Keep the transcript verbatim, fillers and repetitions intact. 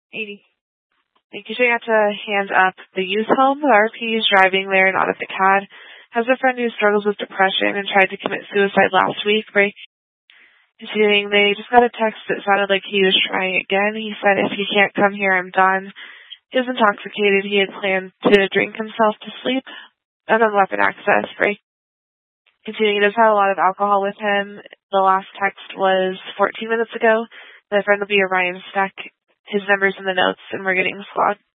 eighty. Thank you. Showing out to Hands Up, the youth home. The R P is driving there, not at the C A D. Has a friend who struggles with depression and tried to commit suicide last week. Break. Continuing, they just got a text that sounded like he was trying again. He said, if he can't come here, I'm done. He was intoxicated. He had planned to drink himself to sleep. Unknown weapon access. Break. Continuing, he does have a lot of alcohol with him. The last text was fourteen minutes ago. My friend will be Orion Stack. His number's in the notes, and we're getting squad.